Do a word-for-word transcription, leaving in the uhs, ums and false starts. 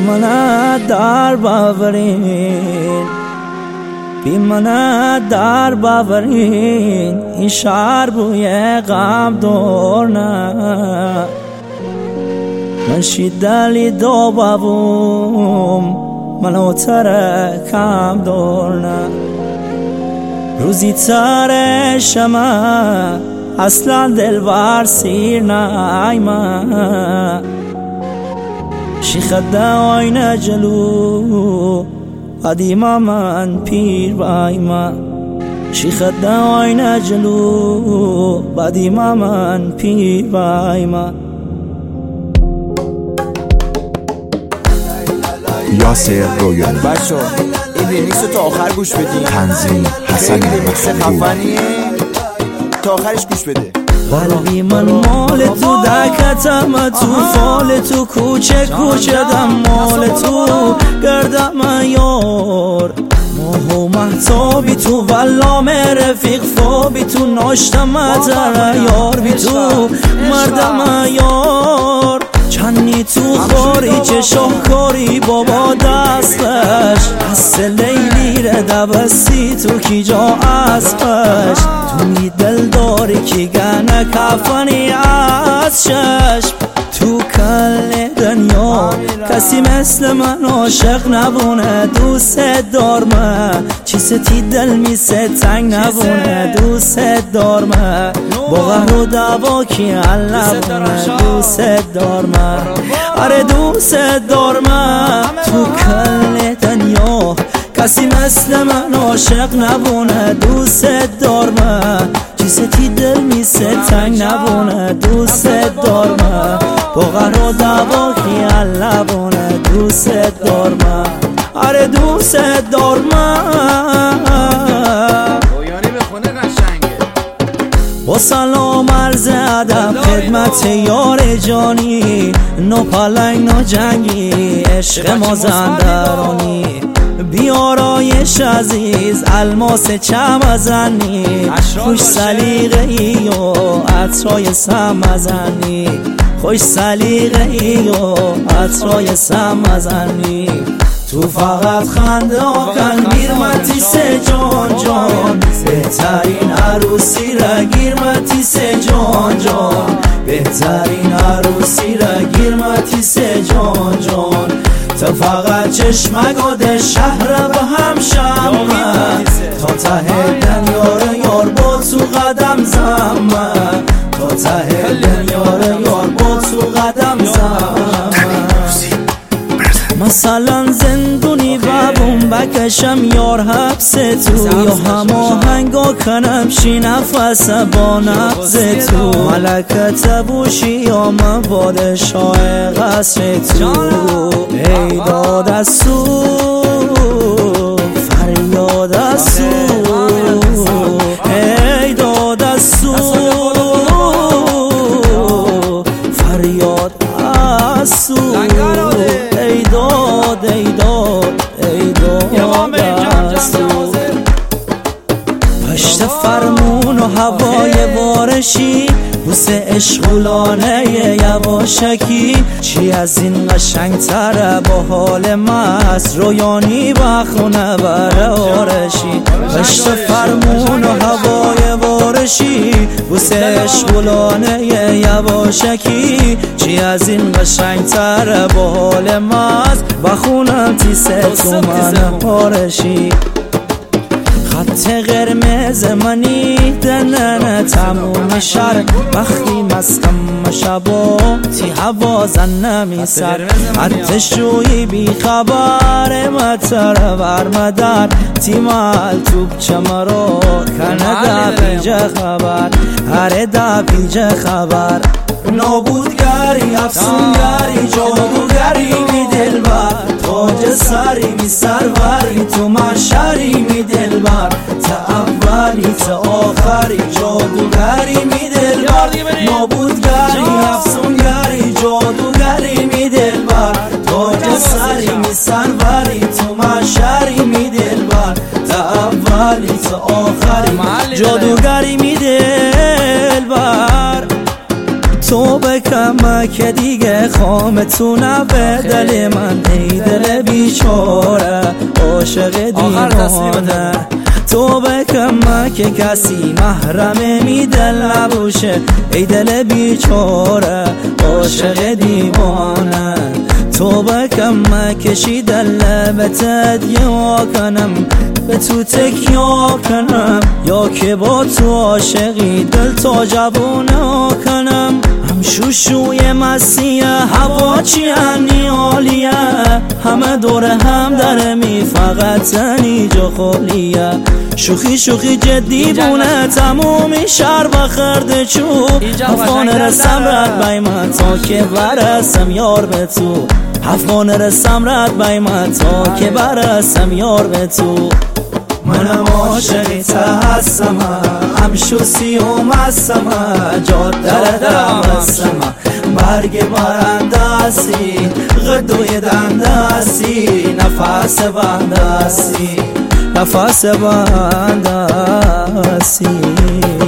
منه در باورین بی منه در باورین این شهر بوی غم دور نه من شیدلی دو بابوم منو ترکم دور نه روزی تر شما اصلا دلبر سیر نایما شیخ داینه جلو قدیما من پیر بایما شیخ داینه جلو قدیما من پیر بایما یاسر رویانی بچه این ریمیکس رو تا آخر گوش بدین تنظیم حسن ریمیکس خفنیه تا آخرش گوش بده قلبی من مال تو دکتم تو فال تو کوچه کوچه دم مال تو گردم یار ماه و محتابی تو والام رفیق فابی تو ناشتم تر یار بی تو مردم یار چنی تو خوری چه شاهکاری بابا دستش حس لیلی ره دبستی تو کی جا اسبش تو می دل داری کی گنه کفنی از چشم تو کل دنیا کسی مثل من عاشق نبونه دوست دارمه چیستی دل میسه تنگ نبونه دوست دارمه با قهر و دوا کی حل نبونه دوست دارمه آره دوست دارمه تو کل دنیا کسی مثل من عاشق نبونه دوست دارمه چیستی دل میسه تنگ نبونه دوست دارمه با قهر و دوا کی حل نبونه دوست دارمه آره دوست دارمه رویانی به خونه قشنگه با سلام عرض ادب خدمت یار جانی نو پلنگ نو جنگی عشق مازندرانی بیارایش عزیز الماس چمزنی خوش سلیقه ای و عطرای سمزنی خوش سلیقه ای و عطرای سمزنی تو فقط خنده آکن گیرمتی سه جان جان بهترین عروسی را گیرمتی سه جان جان بهترین عروسی را گیرمتی سه جان جان تو فقط چشمگاد شهر به هم شمه تا ته دنیا رو یار با تو قدم زمه تا ته دنیا رو یار با تو قدم زمه مثلا زندونی بابون بکشم یار حبس تو یا هماهنگا کنم شی نفس با نبز تو ملکت بوشی یا من پادشاه قصر تو ای داد از سو فریاد از سو ای داد از سو فریاد از سو ای داد ای داد ای داد از تو پشت فرمون و هوای بارشی بوس اشغولانه یواشکی چی از این قشنگ تره با حال مست رویانی بخونه بره آرشی پشت فرمون و هوای بارشی بوس اشغولانه یواشکی چی از این قشنگ تره با حال مست بخونم تیسه تو من آرشی خط قرمز منی دنن تموم شهر وقتی مستم شبا تی هوا زن نمی سر حتش روی بی خبر متر برمدر تی مال توب چمرو کنه دا بیجه خبر هره دا بیجه خبر نابودگری افسونگری جادوگری می دلبر تاج سری می سروری تو محشری می دلبر تا اولی تا آخری جادوگری می دلبر نابودگری افسونگری جادوگری می دلبر تاج سری می سروری تو محشری می دلبر تا اولی تا آخری جادوگری می دلبر تو بکم که دیگه خامتونه به دل من، ای دل بیچاره عاشق دیوانه. تو بکم که کسی محرم می دل نبوشه، ای دل بیچاره عاشق دیوانه. تو بکم کشیدن لبتت یا کنم به تو تکیا کنم، یا که با تو عاشقی دل تا جوونه کنم. هم شوشوی مسیح هوا چی انی عالیه، همه دور هم داره می فقط زنی جا خالیه. شوخی شوخی جدی بونه تمومی شر بخرده چوب، افغان رسم رد بای من تا که برسم یار به تو. افغان رسم رد بای من تا که برسم یار به تو. منم عاشقی تا هستم، هم شوسی و مستم، جاده درم هستم. برگ برنده هستی، غدوی دنده هستی، نفس بنده هستی، نفس بنده هستی.